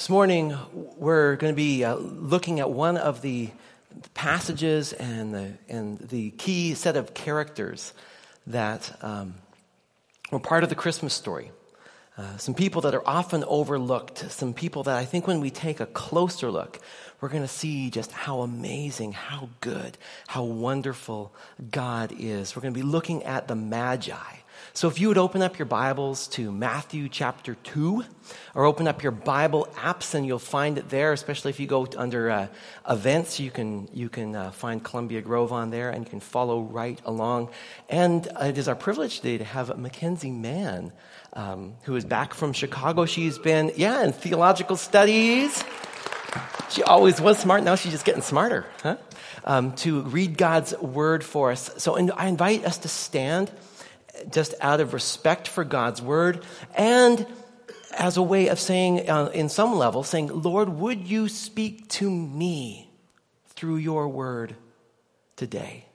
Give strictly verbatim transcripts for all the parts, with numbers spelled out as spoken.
This morning, we're going to be uh, looking at one of the passages and the, and the key set of characters that um, were part of the Christmas story. Uh, some people that are often overlooked, some people that I think when we take a closer look, we're going to see just how amazing, how good, how wonderful God is. We're going to be looking at the Magi. So if you would open up your Bibles to Matthew chapter two, or open up your Bible apps and you'll find it there, especially if you go under uh, events, you can you can uh, find Columbia Grove on there and you can follow right along. And uh, it is our privilege today to have Mackenzie Mann, um, who is back from Chicago. She's been, yeah, in theological studies. She always was smart. Now she's just getting smarter, huh? Um, to read God's word for us. So and I invite us to stand just out of respect for God's word and as a way of saying, uh, in some level, saying, Lord, would you speak to me through your word today?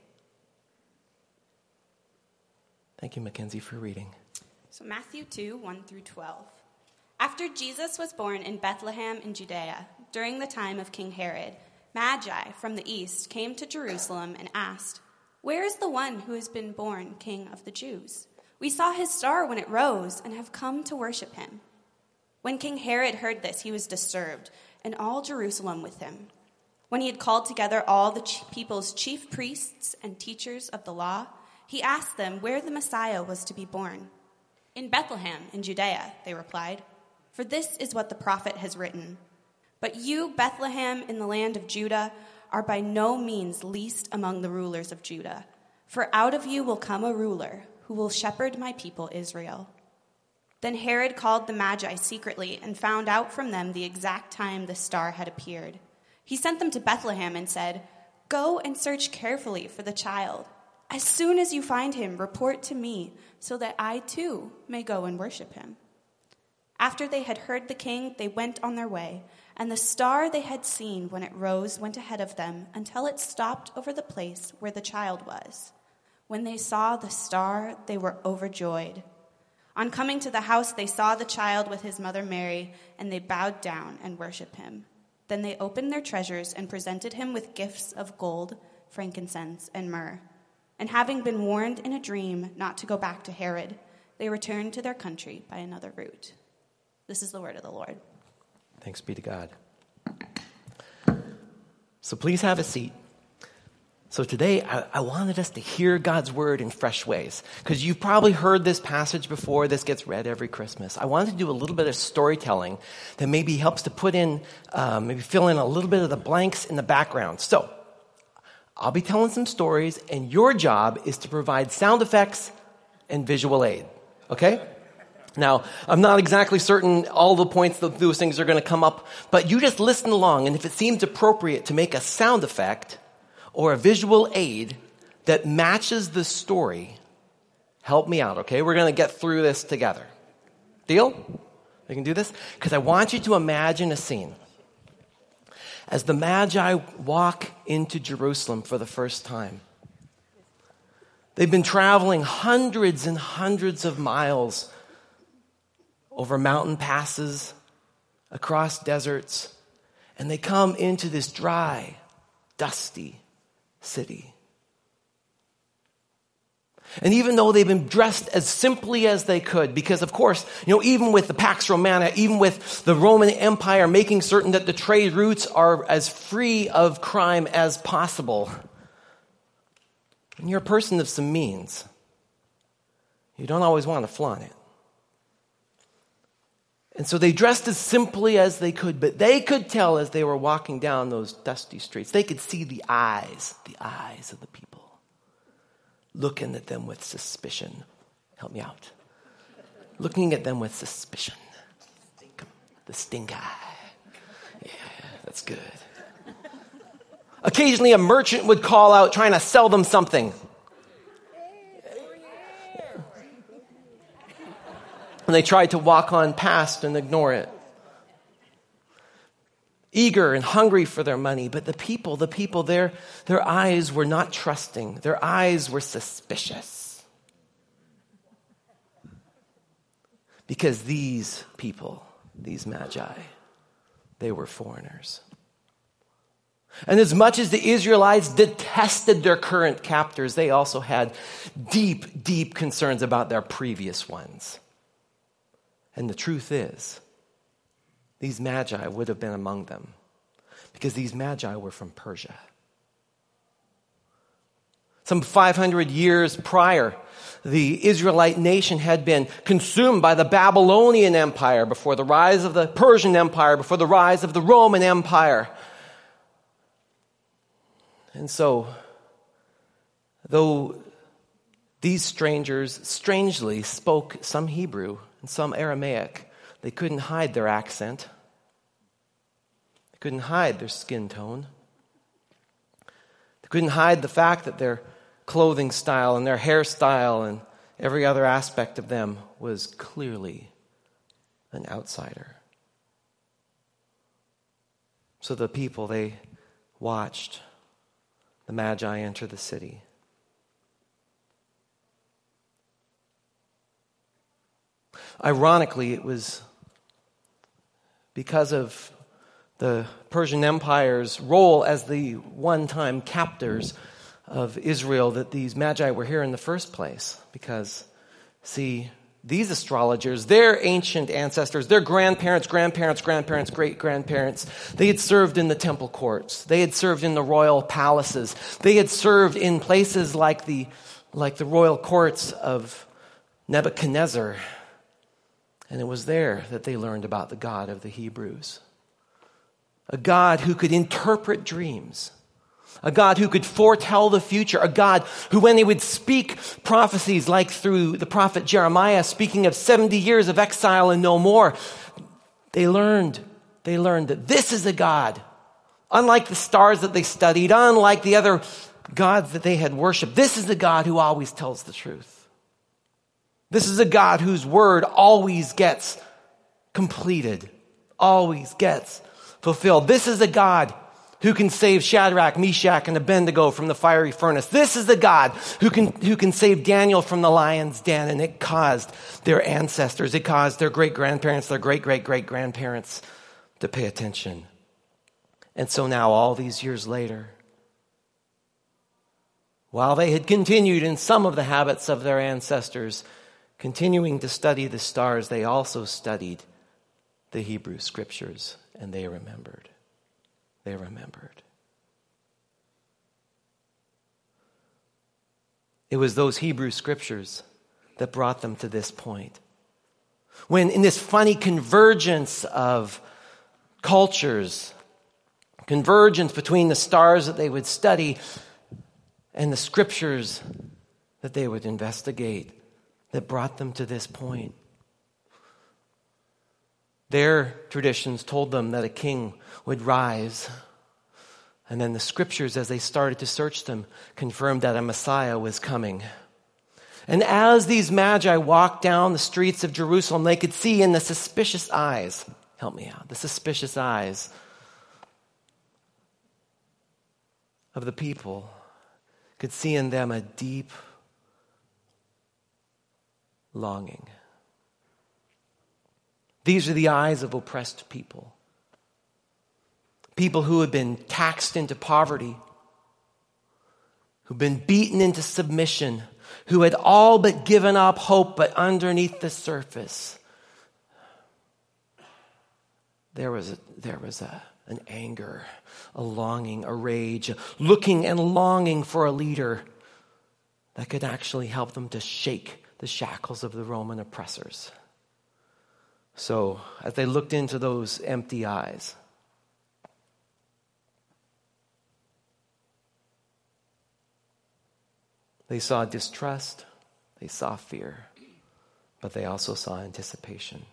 Thank you, Mackenzie, for reading. So Matthew two, one through twelve. After Jesus was born in Bethlehem in Judea, during the time of King Herod, Magi from the east came to Jerusalem and asked, "Where is the one who has been born King of the Jews? We saw his star when it rose and have come to worship him." When King Herod heard this, he was disturbed, and all Jerusalem with him. When he had called together all the people's chief priests and teachers of the law, he asked them where the Messiah was to be born. "In Bethlehem in Judea," they replied, "for this is what the prophet has written. But you, Bethlehem, in the land of Judah, are by no means least among the rulers of Judah. For out of you will come a ruler who will shepherd my people Israel." Then Herod called the Magi secretly and found out from them the exact time the star had appeared. He sent them to Bethlehem and said, "Go and search carefully for the child. As soon as you find him, report to me, so that I too may go and worship him." After they had heard the king, they went on their way, and the star they had seen when it rose went ahead of them until it stopped over the place where the child was. When they saw the star, they were overjoyed. On coming to the house, they saw the child with his mother Mary, and they bowed down and worshiped him. Then they opened their treasures and presented him with gifts of gold, frankincense, and myrrh. And having been warned in a dream not to go back to Herod, they returned to their country by another route. This is the word of the Lord. Thanks be to God. So please have a seat. So today, I, I wanted us to hear God's word in fresh ways, because you've probably heard this passage before. This gets read every Christmas. I wanted to do a little bit of storytelling that maybe helps to put in, um, maybe fill in a little bit of the blanks in the background. So I'll be telling some stories, and your job is to provide sound effects and visual aid, okay? Now, I'm not exactly certain all the points that those things are going to come up, but you just listen along, and if it seems appropriate to make a sound effect or a visual aid that matches the story, help me out, okay? We're going to get through this together. Deal? We can do this? Because I want you to imagine a scene. As the Magi walk into Jerusalem for the first time, they've been traveling hundreds and hundreds of miles over mountain passes, across deserts, and they come into this dry, dusty city. And even though they've been dressed as simply as they could, because of course, you know, even with the Pax Romana, even with the Roman Empire making certain that the trade routes are as free of crime as possible, when you're a person of some means, you don't always want to flaunt it. And so they dressed as simply as they could, but they could tell as they were walking down those dusty streets, they could see the eyes, the eyes of the people, looking at them with suspicion. Help me out. Looking at them with suspicion. The stink eye. Yeah, that's good. Occasionally a merchant would call out trying to sell them something. And they tried to walk on past and ignore it. Eager and hungry for their money. But the people, the people, their, their eyes were not trusting. Their eyes were suspicious. Because these people, these Magi, they were foreigners. And as much as the Israelites detested their current captors, they also had deep, deep concerns about their previous ones. And the truth is, these magi would have been among them, because these magi were from Persia. Some five hundred years prior, the Israelite nation had been consumed by the Babylonian Empire before the rise of the Persian Empire, before the rise of the Roman Empire. And so, though these strangers strangely spoke some Hebrew and some Aramaic, they couldn't hide their accent. They couldn't hide their skin tone. They couldn't hide the fact that their clothing style and their hairstyle and every other aspect of them was clearly an outsider. So the people, they watched the Magi enter the city. Ironically, it was because of the Persian Empire's role as the one-time captors of Israel that these Magi were here in the first place. Because, see, these astrologers, their ancient ancestors, their grandparents, grandparents, grandparents, great-grandparents, they had served in the temple courts. They had served in the royal palaces. They had served in places like the, like the royal courts of Nebuchadnezzar. And it was there that they learned about the God of the Hebrews. A God who could interpret dreams. A God who could foretell the future. A God who, when he would speak prophecies like through the prophet Jeremiah, speaking of seventy years of exile and no more, they learned, they learned that this is a God. Unlike the stars that they studied, unlike the other gods that they had worshipped, this is a God who always tells the truth. This is a God whose word always gets completed, always gets fulfilled. This is a God who can save Shadrach, Meshach, and Abednego from the fiery furnace. This is the God who can, who can save Daniel from the lion's den. And it caused their ancestors, it caused their great-grandparents, their great-great-great-grandparents to pay attention. And so now, all these years later, while they had continued in some of the habits of their ancestors, continuing to study the stars, they also studied the Hebrew scriptures, and they remembered. They remembered. It was those Hebrew scriptures that brought them to this point. When in this funny convergence of cultures, convergence between the stars that they would study and the scriptures that they would investigate, that brought them to this point. Their traditions told them that a king would rise. And then the scriptures, as they started to search them, confirmed that a Messiah was coming. And as these magi walked down the streets of Jerusalem, they could see in the suspicious eyes, help me out, the suspicious eyes of the people, could see in them a deep longing. These are the eyes of oppressed people. People who have been taxed into poverty, who've been beaten into submission, who had all but given up hope, but underneath the surface, there was a, there was a, an anger, a longing, a rage, a looking and longing for a leader that could actually help them to shake the shackles of the Roman oppressors. So, as they looked into those empty eyes, they saw distrust, they saw fear, but they also saw anticipation.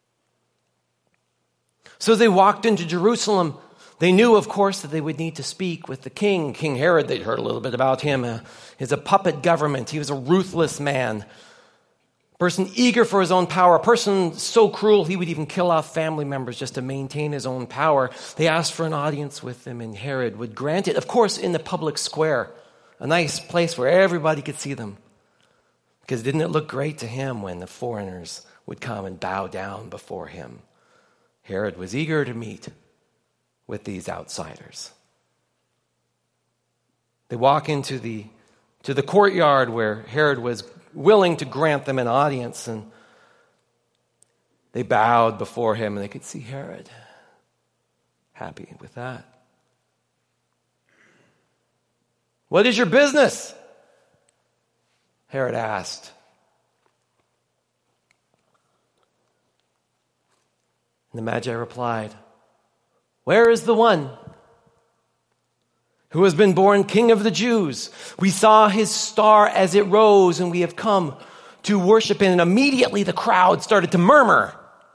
So as they walked into Jerusalem, they knew, of course, that they would need to speak with the king. King Herod, they'd heard a little bit about him. Uh, he's a puppet government. He was a ruthless man. Person eager for his own power, a person so cruel he would even kill off family members just to maintain his own power. They asked for an audience with him, and Herod would grant it, of course, in the public square, a nice place where everybody could see them. Because didn't it look great to him when the foreigners would come and bow down before him? Herod was eager to meet with these outsiders. They walk into the, to the courtyard where Herod was willing to grant them an audience, and they bowed before him, and they could see Herod happy with that. "What is your business?" Herod asked. And the Magi replied, "Where is the one who has been born King of the Jews? We saw his star as it rose, and we have come to worship him." And immediately the crowd started to murmur.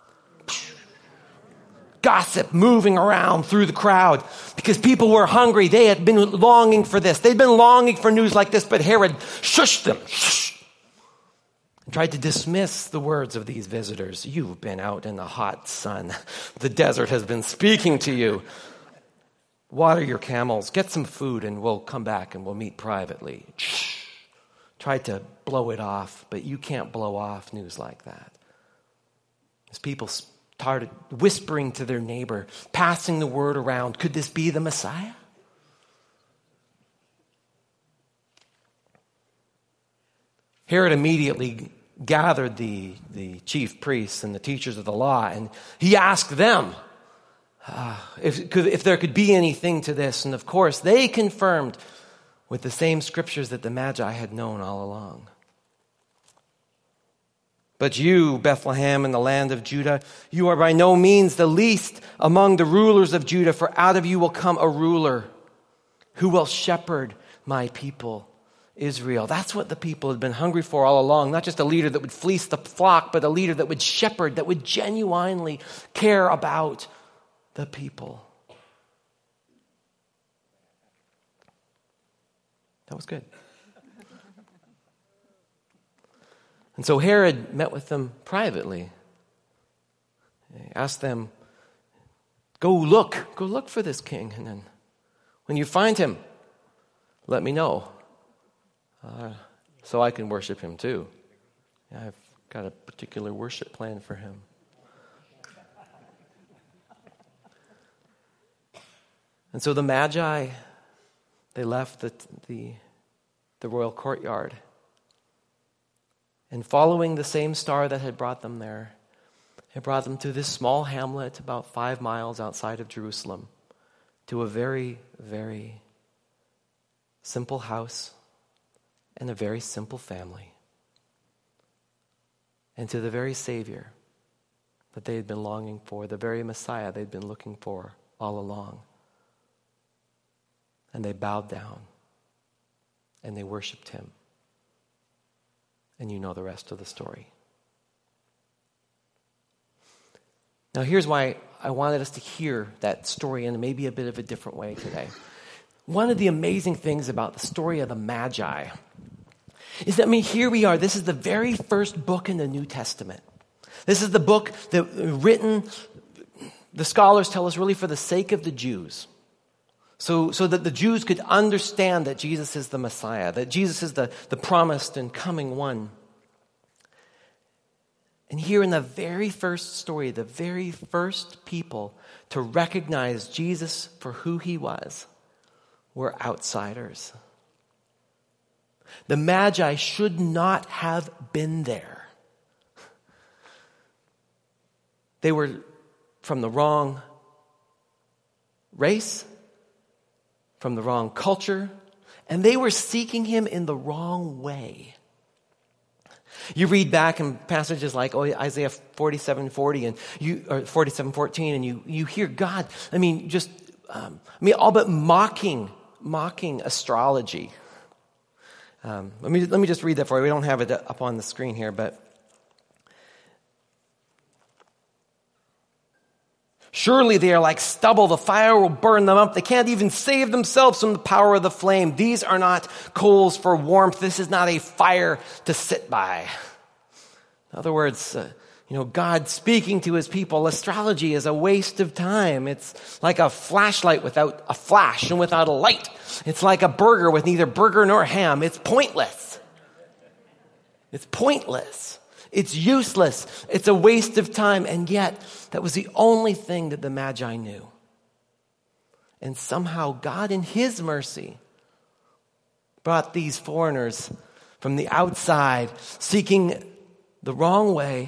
Gossip moving around through the crowd because people were hungry. They had been longing for this. They'd been longing for news like this, but Herod shushed them. Shh, and tried to dismiss the words of these visitors. "You've been out in the hot sun. The desert has been speaking to you. Water your camels, get some food, and we'll come back and we'll meet privately." Shh. Tried to blow it off, but you can't blow off news like that. As people started whispering to their neighbor, passing the word around, could this be the Messiah? Herod immediately gathered the, the chief priests and the teachers of the law, and he asked them uh, if, could, if there could be anything to this. And of course, they confirmed with the same scriptures that the Magi had known all along. "But you, Bethlehem, in the land of Judah, you are by no means the least among the rulers of Judah, for out of you will come a ruler who will shepherd my people, Israel." That's what the people had been hungry for all along. Not just a leader that would fleece the flock, but a leader that would shepherd, that would genuinely care about the people. That was good. And so Herod met with them privately. He asked them, go look, go look for this king. And then when you find him, let me know uh, so I can worship him too. Yeah, I've got a particular worship plan for him. And so the Magi, they left the, the, the royal courtyard. And following the same star that had brought them there, it brought them to this small hamlet about five miles outside of Jerusalem, to a very, very simple house and a very simple family, and to the very Savior that they had been longing for, the very Messiah they'd been looking for all along. And they bowed down and they worshiped him. And you know the rest of the story. Now here's why I wanted us to hear that story in maybe a bit of a different way today. One of the amazing things about the story of the Magi is that, I mean, here we are. This is the very first book in the New Testament. This is the book that written, the scholars tell us, really for the sake of the Jews. So, so that the Jews could understand that Jesus is the Messiah, that Jesus is the, the promised and coming one. And here in the very first story, the very first people to recognize Jesus for who he was were outsiders. The Magi should not have been there. They were from the wrong race, from the wrong culture, and they were seeking him in the wrong way. You read back in passages like oh, Isaiah forty-seven forty and you or forty-seven fourteen, and you you hear God. I mean, just um, I mean, all but mocking mocking astrology. Um, let me let me just read that for you. We don't have it up on the screen here, but. Surely they are like stubble. The fire will burn them up. They can't even save themselves from the power of the flame. These are not coals for warmth. This is not a fire to sit by. In other words, uh, you know, God speaking to his people. Astrology is a waste of time. It's like a flashlight without a flash and without a light. It's like a burger with neither burger nor ham. It's pointless. It's pointless. It's useless. It's a waste of time. And yet, that was the only thing that the Magi knew. And somehow God in his mercy brought these foreigners from the outside, seeking the wrong way.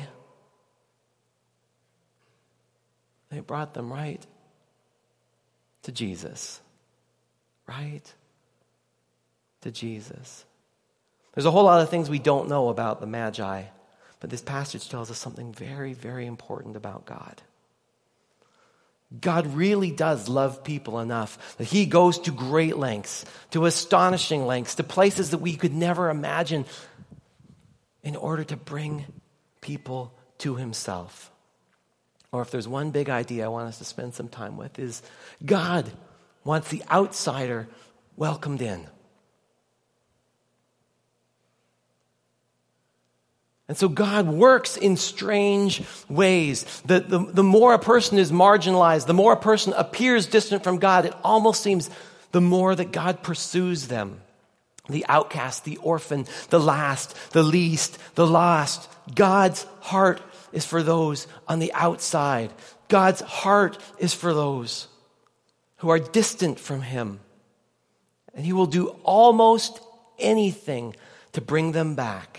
They brought them right to Jesus. Right to Jesus. There's a whole lot of things we don't know about the Magi, but this passage tells us something very, very important about God. God really does love people enough that he goes to great lengths, to astonishing lengths, to places that we could never imagine in order to bring people to himself. Or if there's one big idea I want us to spend some time with, is God wants the outsider welcomed in. And so God works in strange ways. The, the, the more a person is marginalized, the more a person appears distant from God, it almost seems the more that God pursues them. The outcast, the orphan, the last, the least, the lost. God's heart is for those on the outside. God's heart is for those who are distant from him. And he will do almost anything to bring them back.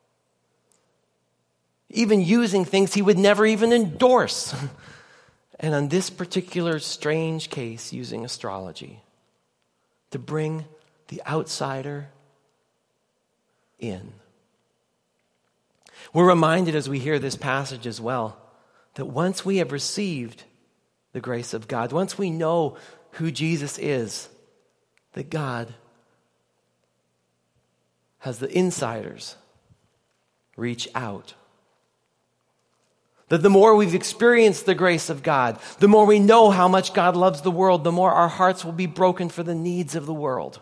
Even using things he would never even endorse. And on this particular strange case, using astrology to bring the outsider in. We're reminded as we hear this passage as well, that once we have received the grace of God, once we know who Jesus is, that God has the insiders reach out. That the more we've experienced the grace of God, the more we know how much God loves the world, the more our hearts will be broken for the needs of the world.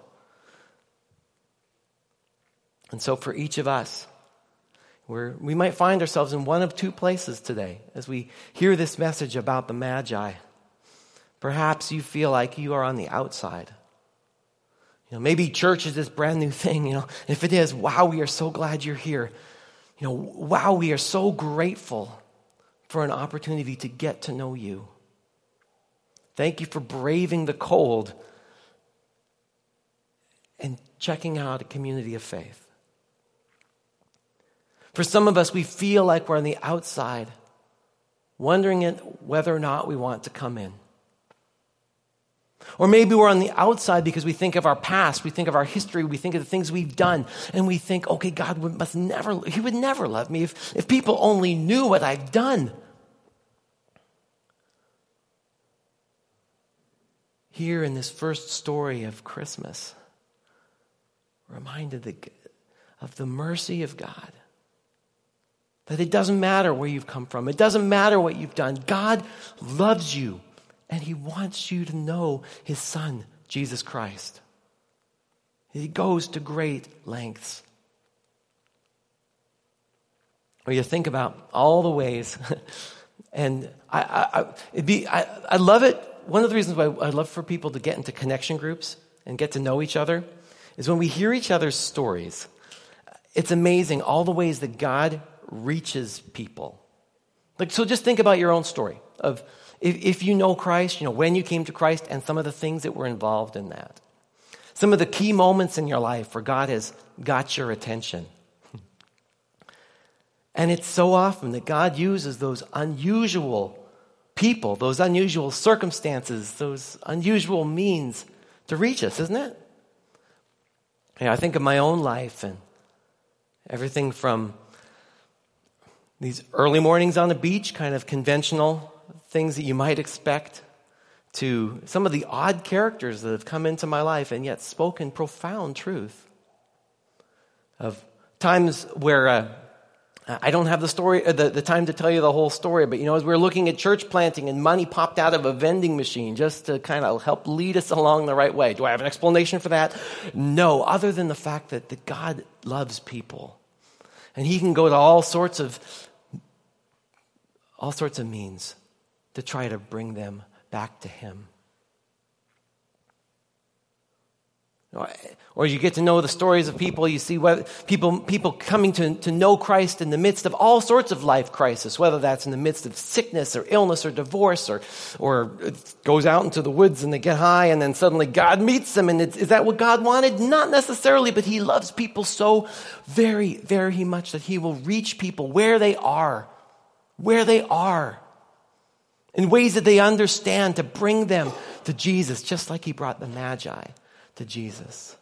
And so for each of us, we're, we might find ourselves in one of two places today as we hear this message about the Magi. Perhaps you feel like you are on the outside. You know, maybe church is this brand new thing, you know. If it is, wow, we are so glad you're here. You know, wow, we are so grateful for an opportunity to get to know you. Thank you for braving the cold and checking out a community of faith. For some of us, we feel like we're on the outside, wondering whether or not we want to come in. Or maybe we're on the outside because we think of our past, we think of our history, we think of the things we've done, and we think, okay, God would, must never, he would never love me if, if people only knew what I've done. Here in this first story of Christmas, we're reminded of the mercy of God. That it doesn't matter where you've come from. It doesn't matter what you've done. God loves you, and he wants you to know his son, Jesus Christ. He goes to great lengths. Or you think about all the ways, and I, I, it'd be, I, I love it. One of the reasons why I love for people to get into connection groups and get to know each other is when we hear each other's stories. It's amazing all the ways that God reaches people. Like, so just think about your own story of if, if you know Christ, you know, when you came to Christ and some of the things that were involved in that. Some of the key moments in your life where God has got your attention. And it's so often that God uses those unusual people, those unusual circumstances, those unusual means to reach us, isn't it? Yeah, I think of my own life and everything from these early mornings on the beach, kind of conventional things that you might expect, to some of the odd characters that have come into my life and yet spoken profound truth. Of times where uh, I don't have the story, uh, the, the time to tell you the whole story, but you know, as we were looking at church planting and money popped out of a vending machine just to kind of help lead us along the right way. Do I have an explanation for that? No, other than the fact that, that God loves people. And he can go to all sorts of all sorts of means to try to bring them back to him. Or as you get to know the stories of people, you see whether people people coming to, to know Christ in the midst of all sorts of life crisis, whether that's in the midst of sickness or illness or divorce, or or it goes out into the woods and they get high and then suddenly God meets them. And it's, is that what God wanted? Not necessarily, but he loves people so very, very much that he will reach people where they are, where they are, in ways that they understand, to bring them to Jesus, just like he brought the Magi to Jesus.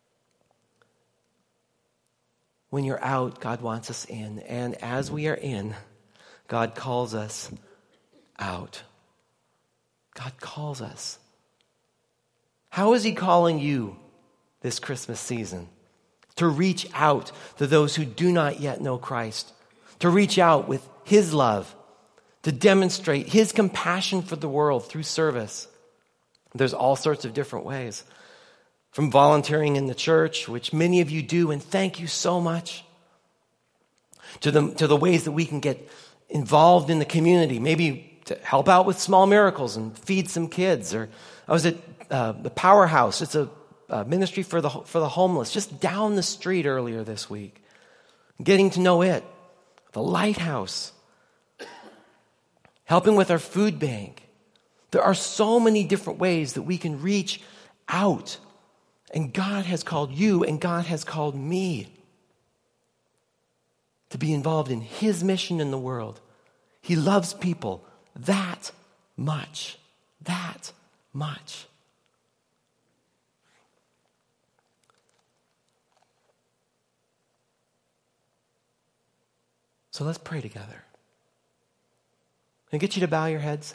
When you're out, God wants us in. And as we are in, God calls us out. God calls us. How is he calling you this Christmas season? To reach out to those who do not yet know Christ. To reach out with his love. To demonstrate his compassion for the world through service. There's all sorts of different ways. From volunteering in the church, which many of you do, and thank you so much, to the, to the ways that we can get involved in the community, maybe to help out with small miracles and feed some kids. Or I was at uh, the Powerhouse. It's a, a ministry for the for the homeless, just down the street earlier this week. Getting to know it. The Lighthouse. Helping with our food bank. There are so many different ways that we can reach out. And God has called you and God has called me to be involved in his mission in the world. He loves people that much, that much. So let's pray together. Can I get you to bow your heads?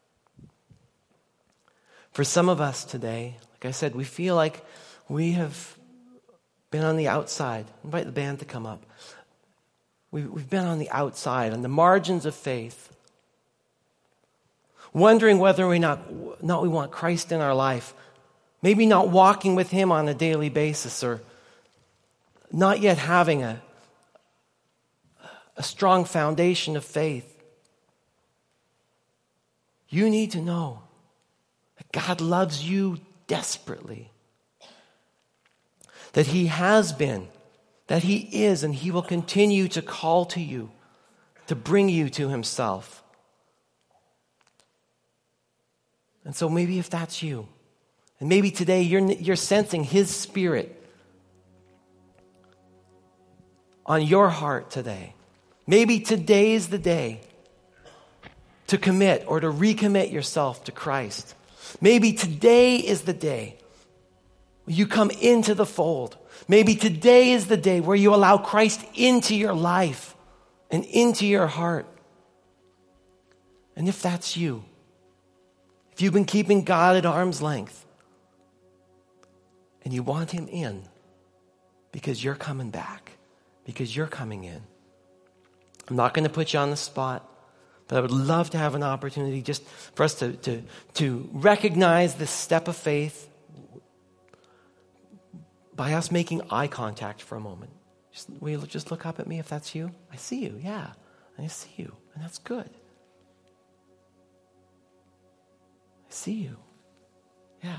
For some of us today, like I said, we feel like we have been on the outside. Invite the band to come up. We, we've been on the outside, on the margins of faith, wondering whether we not, not we want Christ in our life, maybe not walking with him on a daily basis, or not yet having a, a strong foundation of faith. You need to know that God loves you desperately. That he has been, that he is, and he will continue to call to you, to bring you to himself. And so maybe if that's you, and maybe today you're, you're sensing his spirit on your heart today. Maybe today is the day to commit or to recommit yourself to Christ. Maybe today is the day you come into the fold. Maybe today is the day where you allow Christ into your life and into your heart. And if that's you, if you've been keeping God at arm's length and you want him in because you're coming back, because you're coming in, I'm not going to put you on the spot, but I would love to have an opportunity just for us to, to, to recognize this step of faith by us making eye contact for a moment. Just, will you just look up at me if that's you? I see you, yeah. I see you, and that's good. I see you, yeah.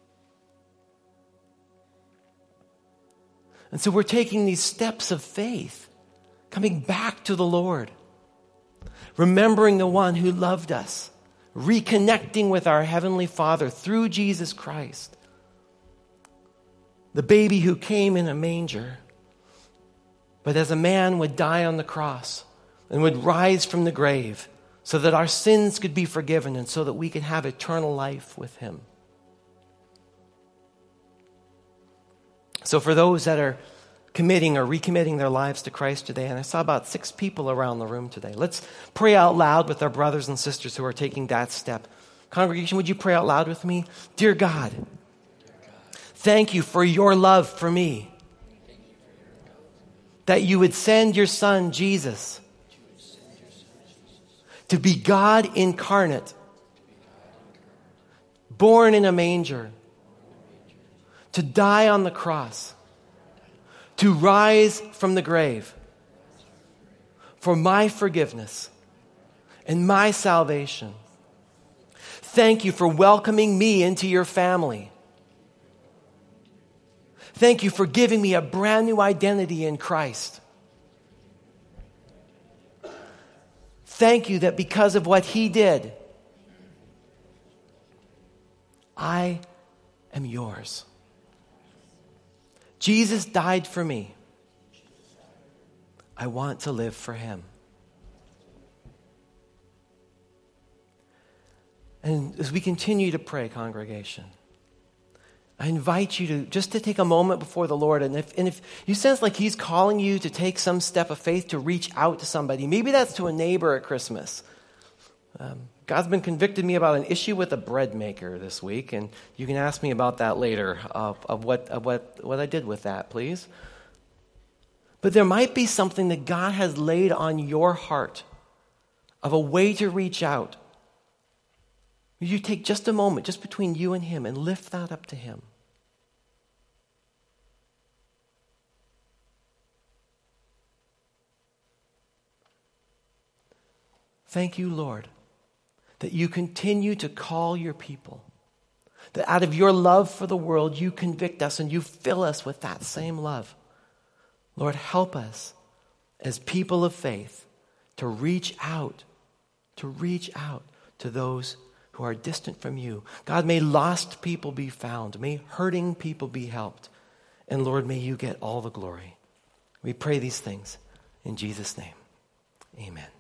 And so we're taking these steps of faith, coming back to the Lord, remembering the one who loved us, reconnecting with our Heavenly Father through Jesus Christ. The baby who came in a manger, but as a man would die on the cross and would rise from the grave so that our sins could be forgiven and so that we could have eternal life with him. So for those that are committing or recommitting their lives to Christ today, and I saw about six people around the room today, let's pray out loud with our brothers and sisters who are taking that step. Congregation, would you pray out loud with me? Dear God, thank you for your love for me. That you would send your son, Jesus, to be God incarnate, born in a manger, to die on the cross, to rise from the grave for my forgiveness and my salvation. Thank you for welcoming me into your family. Thank you for giving me a brand new identity in Christ. Thank you that because of what he did, I am yours. Jesus died for me. I want to live for him. And as we continue to pray, congregation, I invite you to just to take a moment before the Lord. And if, and if you sense like he's calling you to take some step of faith to reach out to somebody, maybe that's to a neighbor at Christmas. Um, God's been convicting me about an issue with a bread maker this week, and you can ask me about that later, of, of, what, of what, what I did with that, please. But there might be something that God has laid on your heart of a way to reach out. You take just a moment, just between you and him, and lift that up to him. Thank you, Lord, that you continue to call your people, that out of your love for the world, you convict us and you fill us with that same love. Lord, help us as people of faith to reach out, to reach out to those who are distant from you. God, may lost people be found. May hurting people be helped. And Lord, may you get all the glory. We pray these things in Jesus' name. Amen.